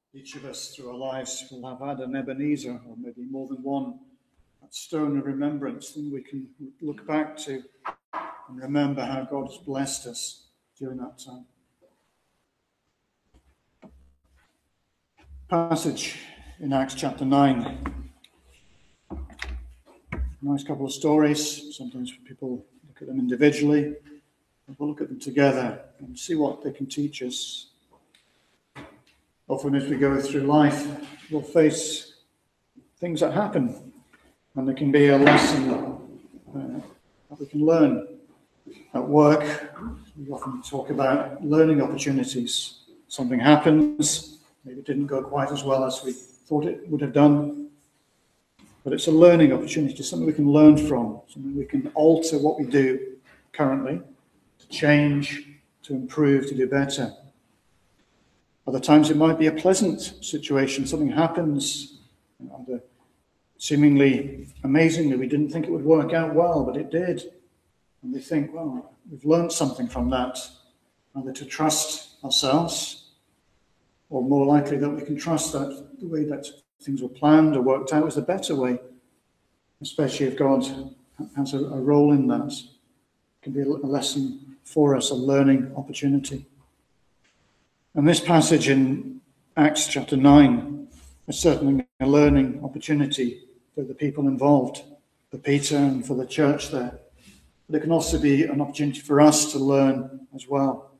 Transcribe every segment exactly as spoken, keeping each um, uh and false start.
Each of us through our lives will have had an Ebenezer, or maybe more than one, that stone of remembrance that we can look back to and remember how God has blessed us during that time. Passage in Acts chapter nine. Nice couple of stories. Sometimes people look at them individually. We'll look at them together and see what they can teach us. Often as we go through life, we'll face things that happen, and there can be a lesson uh, that we can learn. At work, we often talk about learning opportunities. Something happens, maybe it didn't go quite as well as we thought it would have done, but it's a learning opportunity, something we can learn from, something we can alter what we do currently, to change, to improve, to do better. Other times it might be a pleasant situation. Something happens, either seemingly amazingly, we didn't think it would work out well, but it did. And we think, well, we've learned something from that, either to trust ourselves, or more likely that we can trust that the way that things were planned or worked out was the better way, especially if God has a, a role in that. It can be a lesson for us, a learning opportunity. And this passage in Acts chapter nine is certainly a learning opportunity for the people involved, for Peter and for the church there. But it can also be an opportunity for us to learn as well.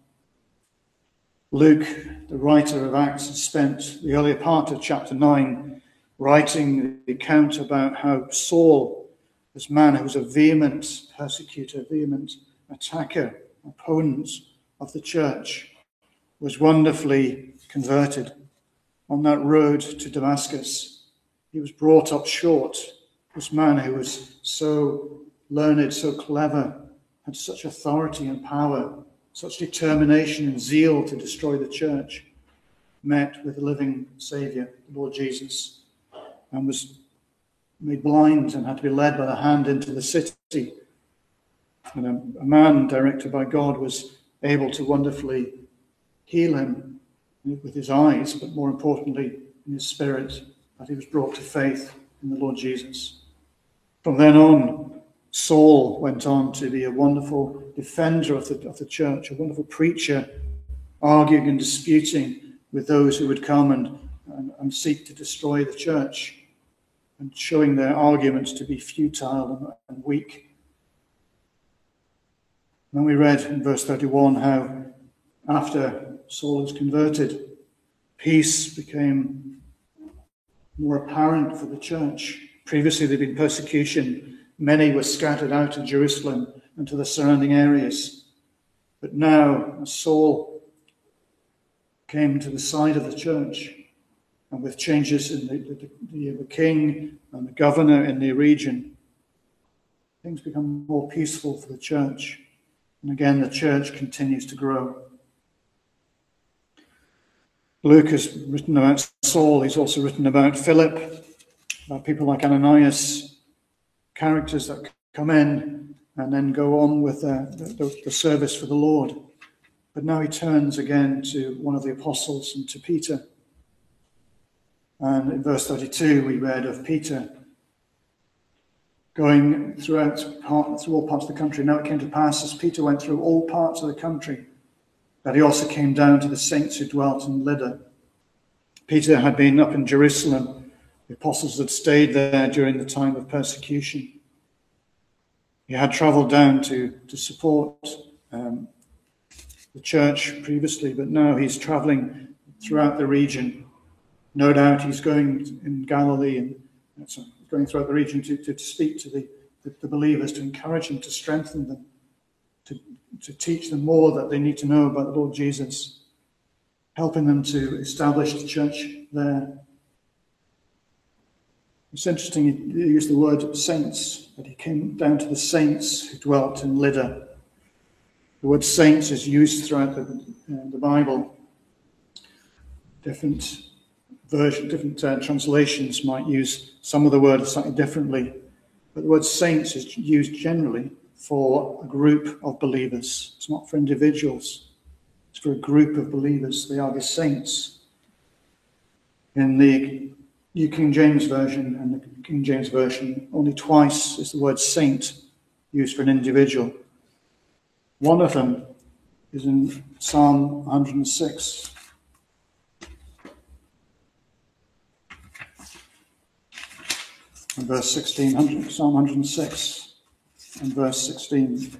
Luke, the writer of Acts, has spent the earlier part of chapter nine writing the account about how Saul, this man who was a vehement persecutor, vehement attacker, opponent of the church, was wonderfully converted. On that road to Damascus, he was brought up short. This man who was so learned, so clever, had such authority and power, such determination and zeal to destroy the church, met with the living Saviour, the Lord Jesus, and was made blind and had to be led by the hand into the city. And a, a man directed by God was able to wonderfully heal him with his eyes, but more importantly, in his spirit, that he was brought to faith in the Lord Jesus. From then on, Saul went on to be a wonderful defender of the, of the church, a wonderful preacher, arguing and disputing with those who would come and, and, and seek to destroy the church, and showing their arguments to be futile and, and weak. And then we read in verse thirty-one how after Saul was converted, peace became more apparent for the church. Previously there had been persecution. Many were scattered out of Jerusalem and to the surrounding areas. But now, as Saul came to the side of the church, and with changes in the, the, the, the king and the governor in the region, things become more peaceful for the church. And again, the church continues to grow. Luke has written about Saul. He's also written about Philip, about people like Ananias, characters that come in and then go on with uh, the, the service for the Lord. But now he turns again to one of the apostles and to Peter. And in verse thirty-two, we read of Peter going throughout part, through all parts of the country. Now it came to pass, as Peter went through all parts of the country, that he also came down to the saints who dwelt in Lydda. Peter had been up in Jerusalem. The apostles had stayed there during the time of persecution. He had travelled down to, to support um, the church previously, but now he's travelling throughout the region. No doubt he's going in Galilee and so going throughout the region to, to, to speak to the, the, the believers, to encourage them, to strengthen them, to, to teach them more that they need to know about the Lord Jesus, helping them to establish the church there. It's interesting, he used the word saints, that he came down to the saints who dwelt in Lydda. The word saints is used throughout the, uh, the Bible. Different version, different uh, translations might use some of the words slightly differently, but the word saints is used generally for a group of believers. It's not for individuals. It's for a group of believers. They are the saints. In the New King James Version and the King James Version, only twice is the word saint used for an individual. One of them is in Psalm one hundred six. And verse sixteen, Psalm one hundred six and verse sixteen.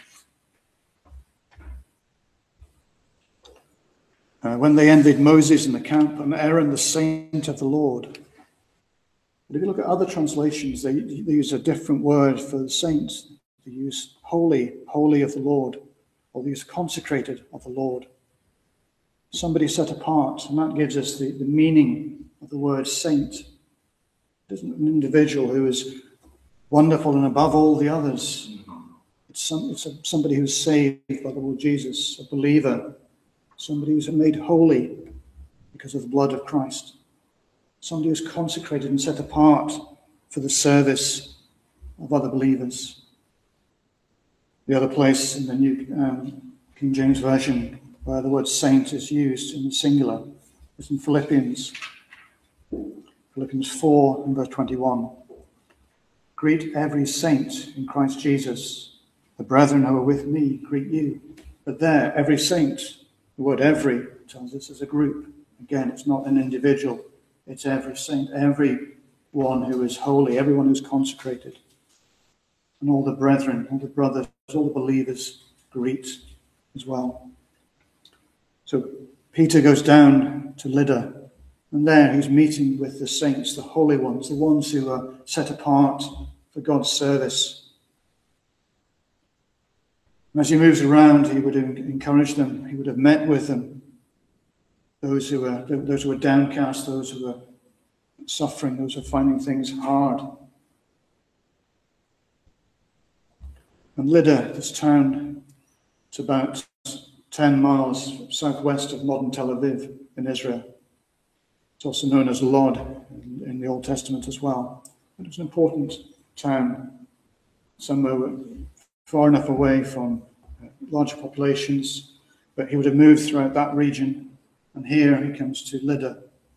Uh, when they envied Moses in the camp and Aaron the saint of the Lord. But if you look at other translations, they, they use a different word for the saints. They use holy, holy of the Lord, or they use consecrated of the Lord. Somebody set apart, and that gives us the, the meaning of the word saint. It isn't an individual who is wonderful and above all the others. It's, some, it's a, somebody who's saved by the Lord Jesus, a believer. Somebody who's made holy because of the blood of Christ. Somebody who's consecrated and set apart for the service of other believers. The other place in the New um, King James Version where the word saint is used in the singular is in Philippians. Philippians four and verse twenty-one. Greet every saint in Christ Jesus. The brethren who are with me greet you. But there, every saint, the word every tells us as a group. Again, it's not an individual. It's every saint, every one who is holy, everyone who's consecrated. And all the brethren, all the brothers, all the believers greet as well. So Peter goes down to Lydda, and there he's meeting with the saints, the holy ones, the ones who are set apart for God's service. And as he moves around, he would encourage them. He would have met with them. Those who are those who are downcast, those who are suffering, those who are finding things hard. And Lydda, this town, it's about ten miles southwest of modern Tel Aviv in Israel. It's also known as Lod in, in the Old Testament as well. It was an important town, somewhere far enough away from uh, larger populations, but he would have moved throughout that region, and here he comes to Lydda.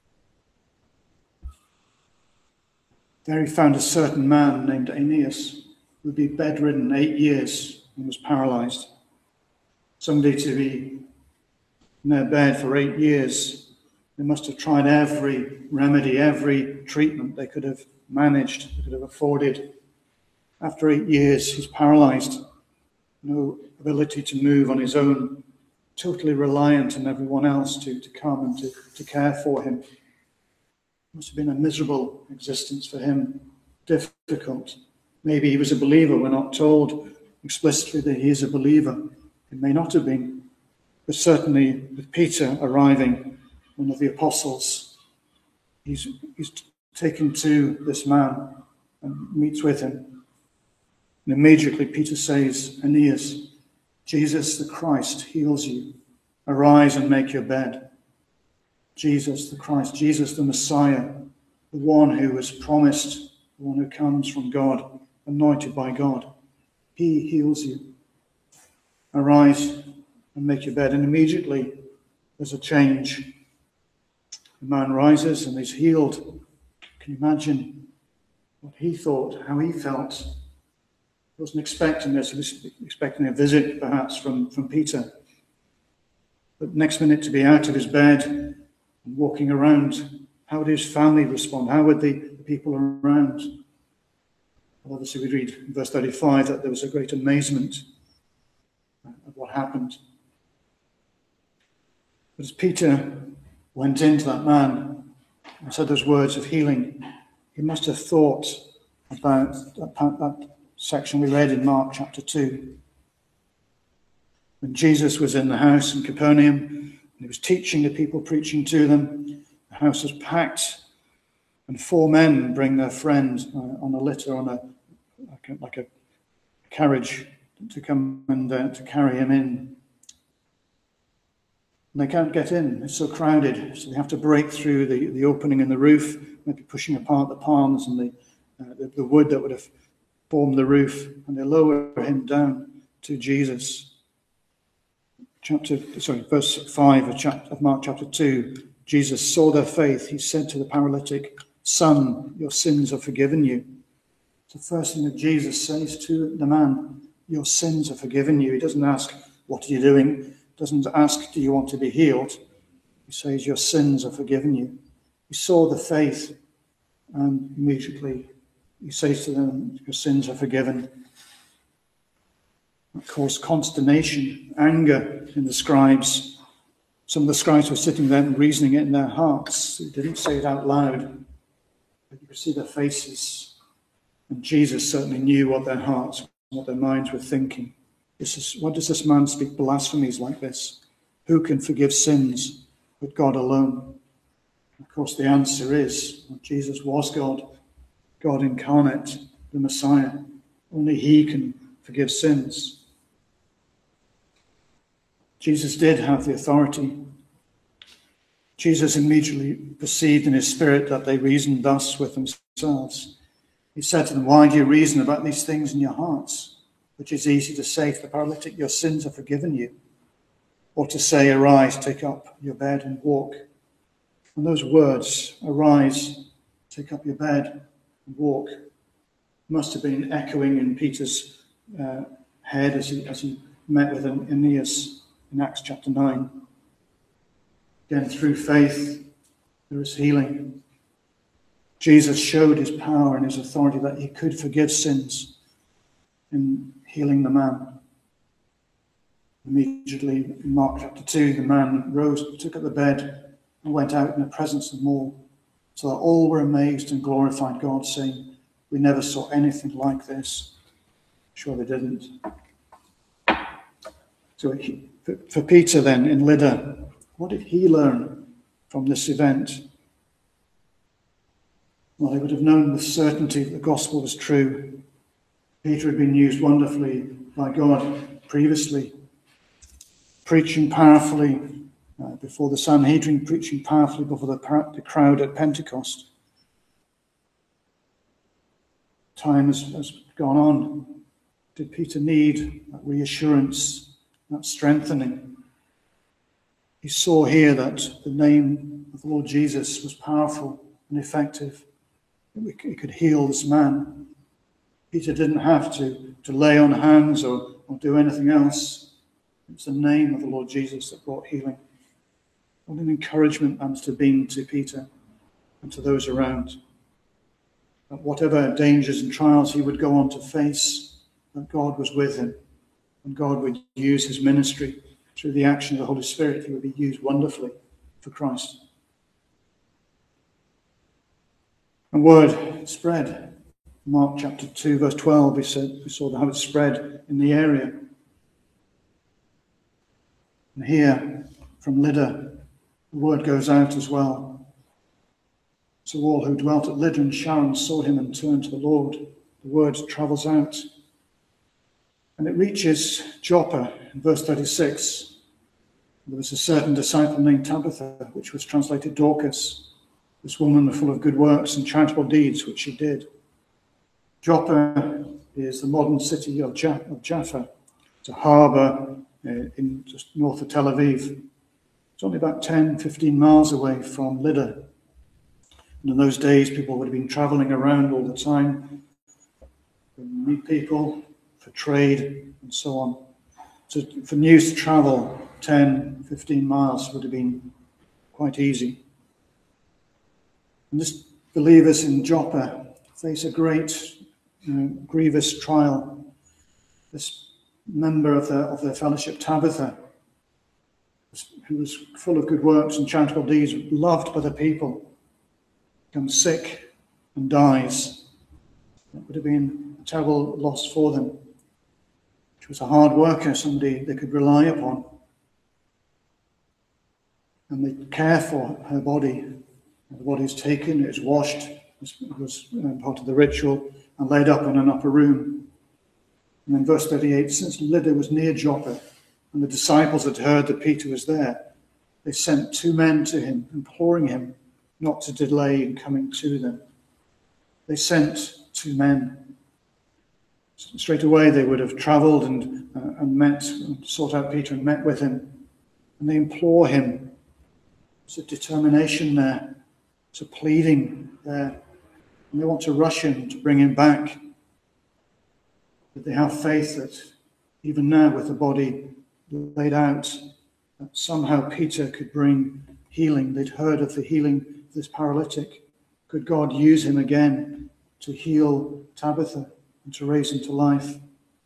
There he found a certain man named Aeneas, who would be bedridden eight years and was paralyzed. Somebody to be in their bed for eight years, they must have tried every remedy, every treatment they could have managed, they could have afforded. After eight years, he's paralyzed, no ability to move on his own, totally reliant on everyone else to, to come and to, to care for him. It must have been a miserable existence for him, difficult. Maybe he was a believer. We're not told explicitly that he is a believer. It may not have been, but certainly with Peter arriving, one of the apostles, he's, he's taken to this man and meets with him. And immediately Peter says, Aeneas, Jesus the Christ heals you. Arise and make your bed. Jesus the Christ, Jesus the Messiah, the one who was promised, the one who comes from God, anointed by God. He heals you. Arise and make your bed. And immediately there's a change. The man rises and is healed. Can you imagine what he thought, how he felt? He wasn't expecting this. He was expecting a visit, perhaps, from, from Peter. But next minute to be out of his bed and walking around, how would his family respond? How would the, the people around? Well, obviously, we read in verse thirty-five that there was a great amazement at what happened. But as Peter went into that man and said those words of healing, he must have thought about that, that section we read in Mark chapter two. When Jesus was in the house in Capernaum, and he was teaching the people, preaching to them, the house was packed, and four men bring their friend uh, on a litter, on a like a, like a carriage, to come and uh, to carry him in. And they can't get in, it's so crowded, so they have to break through the, the opening in the roof, maybe pushing apart the palms and the, uh, the, the wood that would have formed the roof, and they lower him down to Jesus. Chapter, sorry, verse five of, chapter, of Mark chapter two, Jesus saw their faith, he said to the paralytic, "Son, your sins are forgiven you." The first thing that Jesus says to the man, your sins are forgiven you. He doesn't ask, what are you doing? He doesn't ask, do you want to be healed? He says, your sins are forgiven you. He saw the faith, and immediately he says to them, your sins are forgiven. That caused consternation, anger in the scribes. Some of the scribes were sitting there and reasoning it in their hearts. They didn't say it out loud, but you could see their faces. And Jesus certainly knew what their hearts, what their minds were thinking. This is, why does this man speak blasphemies like this? Who can forgive sins but God alone? Of course, the answer is well, Jesus was God, God incarnate, the Messiah. Only he can forgive sins. Jesus did have the authority. Jesus immediately perceived in his spirit that they reasoned thus with themselves. He said to them, why do you reason about these things in your hearts? Which is easy to say to the paralytic, your sins are forgiven you. Or to say, arise, take up your bed and walk. And those words, arise, take up your bed and walk, must have been echoing in Peter's uh, head as he, as he met with Aeneas in Acts chapter nine. Again, through faith, there is healing. Jesus showed his power and his authority that he could forgive sins in healing the man. Immediately, in Mark chapter two, the man rose, took up the bed, and went out in the presence of them all, so that all were amazed and glorified God, saying, we never saw anything like this. Sure they didn't. So he, for, for Peter then, in Lydda, what did he learn from this event? Well, he would have known with certainty that the gospel was true. Peter had been used wonderfully by God previously, preaching powerfully uh, before the Sanhedrin, preaching powerfully before the, the crowd at Pentecost. Time has, has gone on. Did Peter need that reassurance, that strengthening? He saw here that the name of the Lord Jesus was powerful and effective. He could heal this man. Peter didn't have to, to lay on hands or, or do anything else. It's the name of the Lord Jesus that brought healing. What an encouragement that must have been to Peter and to those around. That whatever dangers and trials he would go on to face, that God was with him, and God would use his ministry through the action of the Holy Spirit. He would be used wonderfully for Christ. And word spread. Mark chapter two, verse twelve, we said we saw how it spread in the area. And here, from Lydda, the word goes out as well. So all who dwelt at Lydda and Sharon saw him and turned to the Lord. The word travels out. And it reaches Joppa in verse thirty-six. There was a certain disciple named Tabitha, which was translated Dorcas. This woman was full of good works and charitable deeds, which she did. Joppa is the modern city of Jaffa. It's a harbour in just north of Tel Aviv. It's only about ten, fifteen miles away from Lydda. And in those days, people would have been travelling around all the time to meet people, for trade, and so on. So for news to travel ten, fifteen miles would have been quite easy. And these believers in Joppa face a great, you know, grievous trial. This member of, the, of their fellowship, Tabitha, who was full of good works and charitable deeds, loved by the people, becomes sick and dies. It would have been a terrible loss for them. She was a hard worker, somebody they could rely upon. And they care for her body. The body is taken, it is washed, it was part of the ritual, and laid up in an upper room. And in verse thirty-eight, since Lydda was near Joppa, and the disciples had heard that Peter was there, they sent two men to him, imploring him not to delay in coming to them. They sent two men. Straight away they would have travelled and, uh, and met, and sought out Peter and met with him. And they implore him There's a determination there. There's a pleading there. And they want to rush him to bring him back. But they have faith that even now, with the body laid out, that somehow Peter could bring healing. They'd heard of the healing of this paralytic. Could God use him again to heal Tabitha and to raise him to life?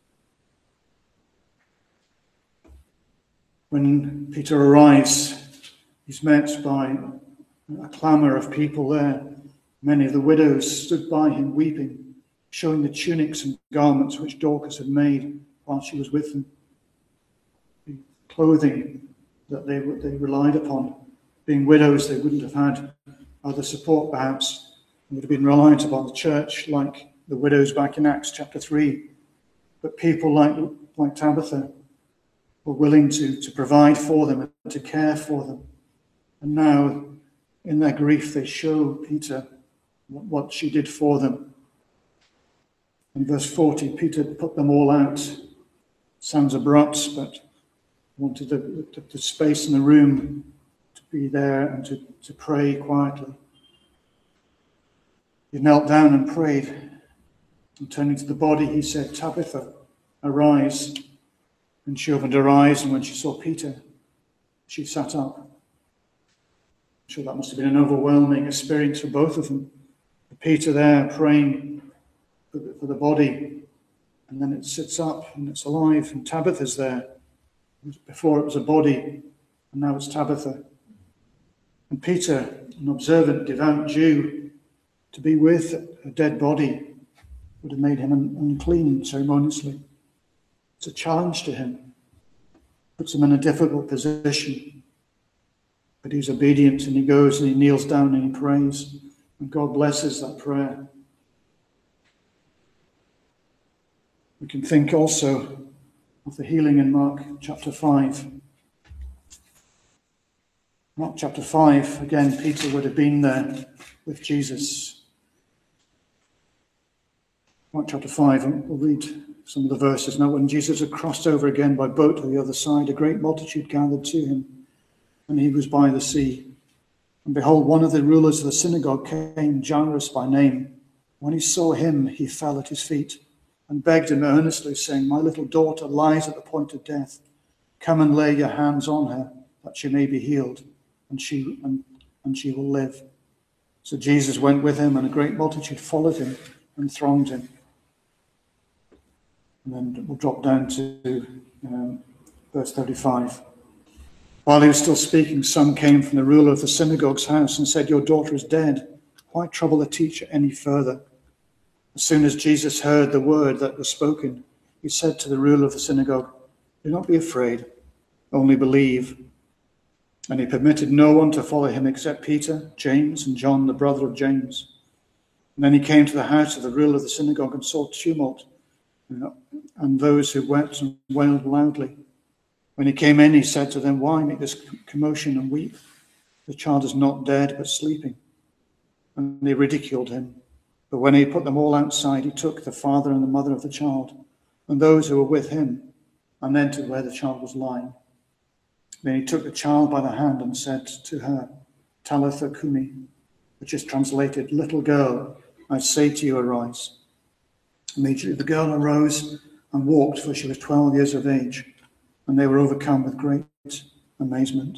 When Peter arrives, he's met by a clamour of people there. Many of the widows stood by him weeping, showing the tunics and garments which Dorcas had made while she was with them. The clothing that they, they relied upon. Being widows, they wouldn't have had other support perhaps. They would have been reliant upon the church like the widows back in Acts chapter three. But people like, like Tabitha were willing to, to provide for them and to care for them. And now, in their grief, they show Peter what, what she did for them. In verse forty, Peter put them all out. Sounds abrupt, but wanted the, the, the space in the room to be there and to, to pray quietly. He knelt down and prayed. And turning to the body, he said, "Tabitha, arise." And she opened her eyes, and when she saw Peter, she sat up. I'm sure that must have been an overwhelming experience for both of them. Peter there praying for the, for the body, and then it sits up and it's alive, and Tabitha's there. Before it was a body, and now it's Tabitha. And Peter, an observant, devout Jew, to be with a dead body would have made him unclean ceremoniously. It's a challenge to him. Puts him in a difficult position. But he's obedient, and he goes and he kneels down and he prays. And God blesses that prayer. We can think also of the healing in Mark chapter five. Mark chapter five, again, Peter would have been there with Jesus. Mark chapter five, and we'll read some of the verses. Now, when Jesus had crossed over again by boat to the other side, a great multitude gathered to him, and he was by the sea. And behold, one of the rulers of the synagogue came, Jairus by name. When he saw him, he fell at his feet and begged him earnestly, saying, "My little daughter lies at the point of death. Come and lay your hands on her, that she may be healed, and she and, and she will live." So Jesus went with him, and a great multitude followed him and thronged him. And then we'll drop down to um, verse thirty-five. While he was still speaking, some came from the ruler of the synagogue's house and said, "Your daughter is dead. Why trouble the teacher any further?" As soon as Jesus heard the word that was spoken, he said to the ruler of the synagogue, "Do not be afraid, only believe." And he permitted no one to follow him except Peter, James, and John, the brother of James. And then he came to the house of the ruler of the synagogue and saw tumult, and those who wept and wailed loudly. When he came in, he said to them, "Why make this commotion and weep? The child is not dead, but sleeping." And they ridiculed him. But when he put them all outside, he took the father and the mother of the child and those who were with him, and entered where the child was lying. Then he took the child by the hand and said to her, "Talitha cumi," which is translated, "Little girl, I say to you, arise." Immediately the girl arose and walked, for she was twelve years of age, and they were overcome with great amazement.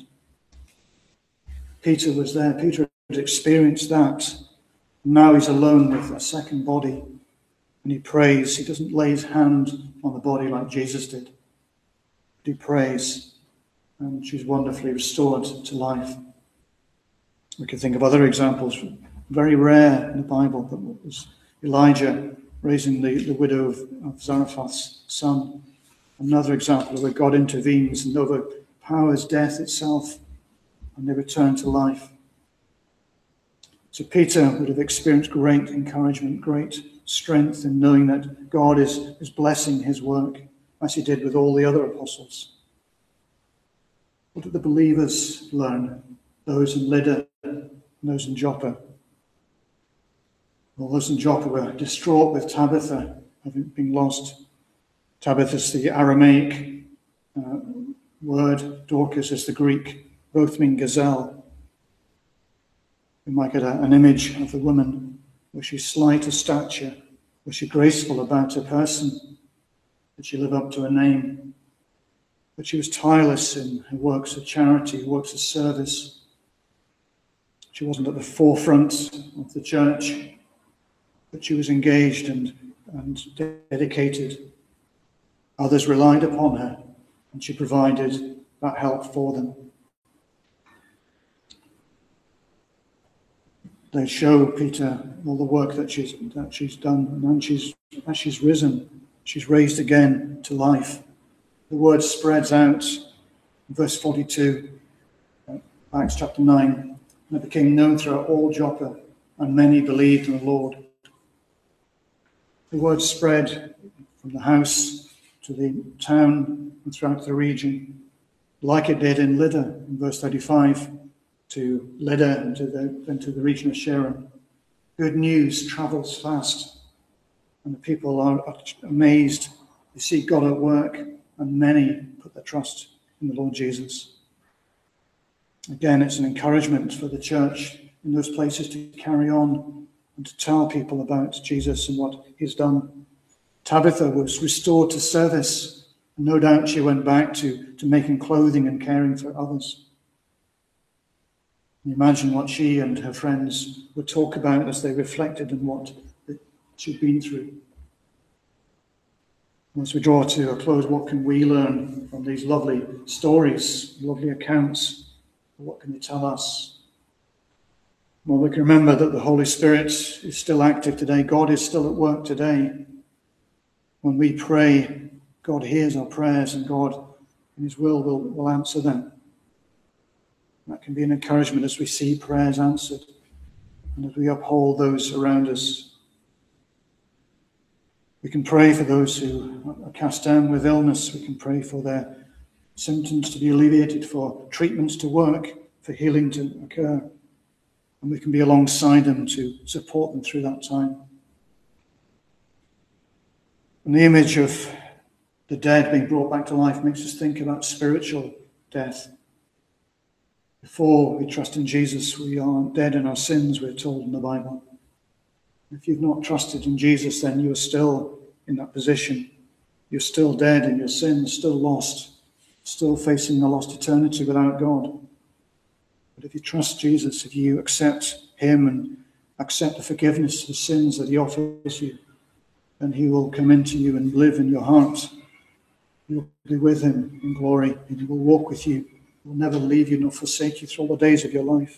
Peter was there. Peter had experienced that. Now he's alone with a second body, and he prays. He doesn't lay his hand on the body like Jesus did, but he prays, and she's wonderfully restored to life. We can think of other examples, very rare in the Bible, but it was Elijah raising the, the widow of, of Zarephath's son. Another example where God intervenes and overpowers death itself, and they return to life. So Peter would have experienced great encouragement, great strength in knowing that God is, is blessing his work, as he did with all the other apostles. What did the believers learn? Those in Lydda and those in Joppa. Well, those in Joppa were distraught with Tabitha having been lost. Tabitha is the Aramaic uh, word. Dorcas is the Greek. Both mean gazelle. We might get a, an image of the woman. Was she slight of stature? Was she graceful about her person? Did she live up to her name? But she was tireless in her works of charity, works of service. She wasn't at the forefront of the church, but she was engaged and, and dedicated. Others relied upon her, and she provided that help for them. They show Peter all the work that she's that she's done, and then she's as she's risen, she's raised again to life. The word spreads out. In verse forty-two, Acts chapter nine, and it became known throughout all Joppa, and many believed in the Lord. The word spread from the house to the town and throughout the region, like it did in Lydda in verse thirty-five. To Lydda and to the, and to the region of Sharon. Good news travels fast, and the people are amazed. They see God at work, and many put their trust in the Lord Jesus. Again, it's an encouragement for the church in those places to carry on and to tell people about Jesus and what he's done. Tabitha was restored to service, and no doubt she went back to, to making clothing and caring for others. Imagine what she and her friends would talk about as they reflected on what she'd been through. As we draw to a close, what can we learn from these lovely stories, lovely accounts? What can they tell us? Well, we can remember that the Holy Spirit is still active today. God is still at work today. When we pray, God hears our prayers, and God, in his will, will, will answer them. That can be an encouragement as we see prayers answered and as we uphold those around us. We can pray for those who are cast down with illness. We can pray for their symptoms to be alleviated, for treatments to work, for healing to occur. And we can be alongside them to support them through that time. And the image of the dead being brought back to life makes us think about spiritual death. Before we trust in Jesus, we are dead in our sins, we're told in the Bible. If you've not trusted in Jesus, then you are still in that position. You're still dead in your sins, still lost, still facing a lost eternity without God. But if you trust Jesus, if you accept him and accept the forgiveness of the sins that he offers you, then he will come into you and live in your heart. You'll be with him in glory, and he will walk with you. He will never leave you nor forsake you through all the days of your life.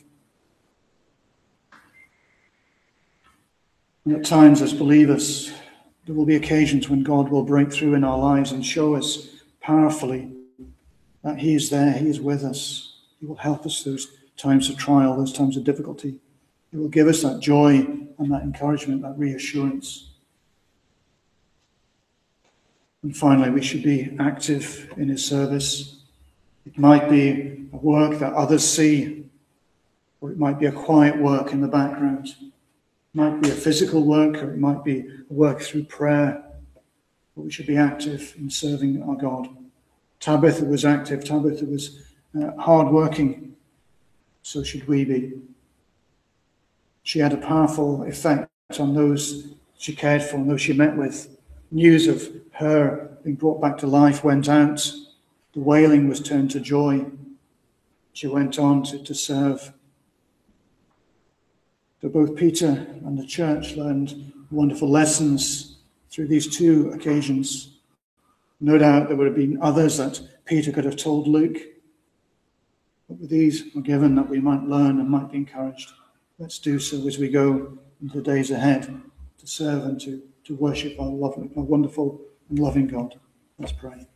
And at times as believers, there will be occasions when God will break through in our lives and show us powerfully that he is there, he is with us. He will help us those times of trial, those times of difficulty. He will give us that joy and that encouragement, that reassurance. And finally, we should be active in his service. It might be a work that others see, or it might be a quiet work in the background. It might be a physical work, or it might be a work through prayer. But we should be active in serving our God. Tabitha was active. Tabitha was uh, hard-working. So should we be. She had a powerful effect on those she cared for and those she met with. News of her being brought back to life went out. The wailing was turned to joy. She went on to, to serve. So both Peter and the church learned wonderful lessons through these two occasions. No doubt there would have been others that Peter could have told Luke. But with these were given that we might learn and might be encouraged. Let's do so as we go into the days ahead to serve and to, to worship our, lovely, our wonderful and loving God. Let's pray.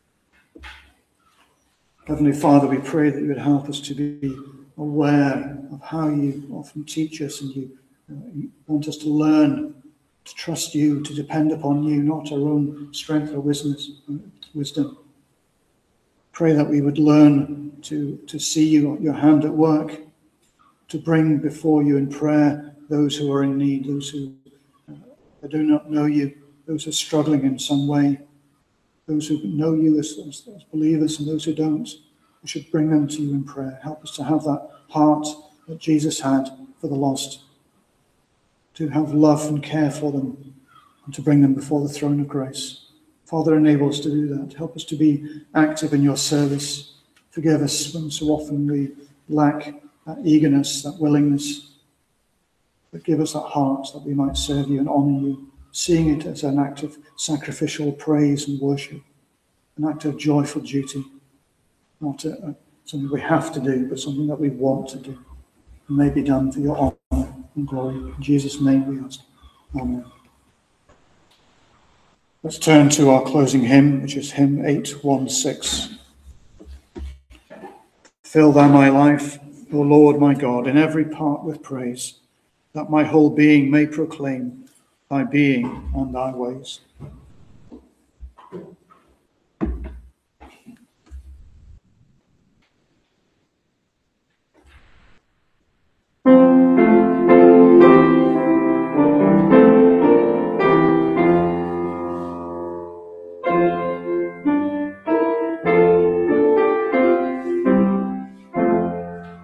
Heavenly Father, we pray that you would help us to be aware of how you often teach us, and you, uh, you want us to learn to trust you, to depend upon you, not our own strength or wisdom. Pray that we would learn to, to see you, your hand at work, to bring before you in prayer those who are in need, those who uh, do not know you, those who are struggling in some way, those who know you as, as, as believers and those who don't. We should bring them to you in prayer. Help us to have that heart that Jesus had, for the lost, to have love and care for them, and to bring them before the throne of grace. Father, enable us to do that. Help us to be active in your service. Forgive us when so often we lack that eagerness, that willingness. But give us that heart that we might serve you and honour you, seeing it as an act of sacrificial praise and worship, an act of joyful duty, not a, a, something we have to do, but something that we want to do, and may be done for your honour and glory. In Jesus' name we ask. Amen. Let's turn to our closing hymn, which is hymn eight one six. Fill thou my life, O Lord my God, in every part with praise, that my whole being may proclaim thy being and thy ways.